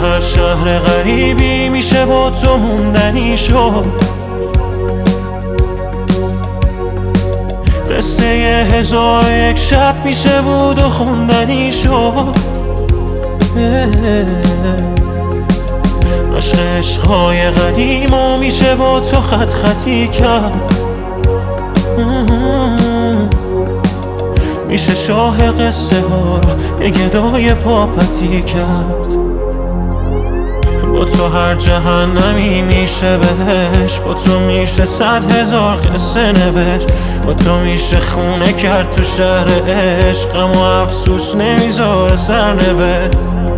هر شهر غریبی میشه با تو موندنی شد. قصه 1001 شب میشه بود و خوندنی شد. عشق عشقهای قدیم و میشه با تو خط خطی کرد. میشه شاه قصه ها رو یه گدای پاپتی کرد. با تو هر جهنمی میشه بهش، با تو میشه 100,000 قصه نوشت. با تو میشه خونه کرد تو شهر عشق، غم و افسوس نمیذاره سرنوشت.